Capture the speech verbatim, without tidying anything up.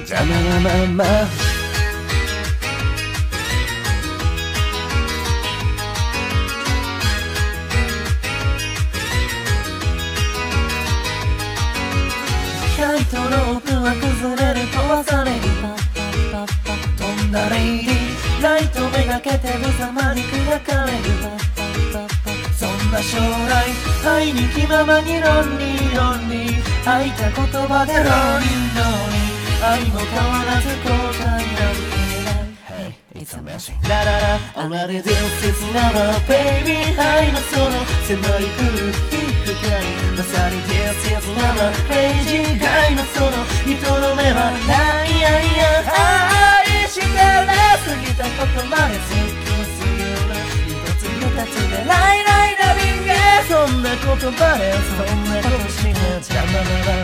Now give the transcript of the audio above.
邪魔なままライトロープは崩れる飛ばされるパッパッパッパ飛んだレイディライトめがけて無様に砕かれるパッパッパッパそんな将来愛に気ままにロンリーロンリー吐いた言葉でローリンローリン愛も変わらず後悔なんてIt's amazing ラララあられ伝説なら Baby 愛のその狭い空気深いまさに伝説ならページ外のその人の目はないやいや愛してる過ぎたことまで好きすぎる一つ二つでライライラビングそんな言葉でそんなことしか邪魔なら